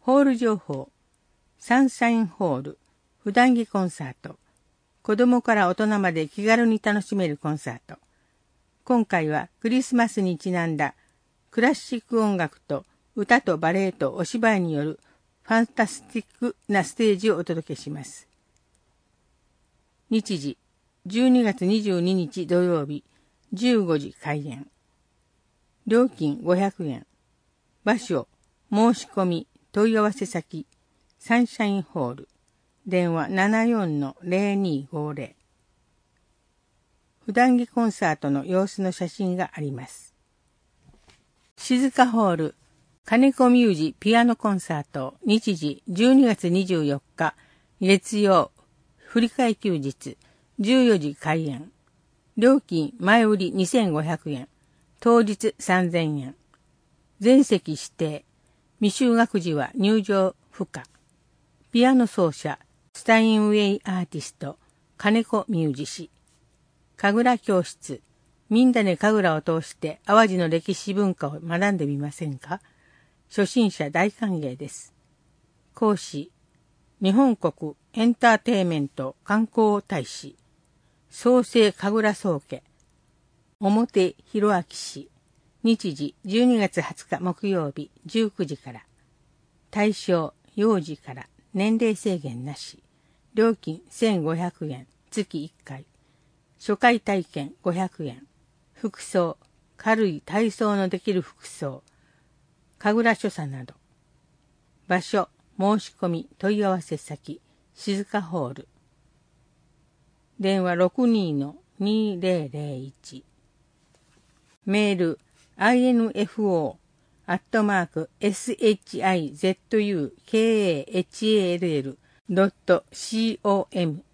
ホール情報。サンシャインホール。普段着コンサート。子供から大人まで気軽に楽しめるコンサート。今回はクリスマスにちなんだクラシック音楽と歌とバレエとお芝居によるファンタスティックなステージをお届けします。日時、12月22日土曜日、15時開演。料金500円。場所、申し込み、問い合わせ先、サンシャインホール。電話 74-0250。普段着コンサートの様子の写真があります。静かホール、金子ミュージピアノコンサート、日時12月24日、月曜、振り替え休日、14時開演。料金前売り2500円、当日3000円。全席指定、未就学児は入場不可。ピアノ奏者、スタインウェイアーティスト、金子ミュージ氏。神楽教室、みんなで神楽を通して淡路の歴史文化を学んでみませんか？初心者大歓迎です。講師、日本国エンターテイメント観光大使、創生神楽宗家、表弘明氏。日時12月20日木曜日19時から。対象、幼児から年齢制限なし。料金1500円、月1回。初回体験500円。服装、軽い体操のできる服装。神楽所作など。場所、申し込み、問い合わせ先、静かホール。電話 62-2001。メール、info@shizukahall.com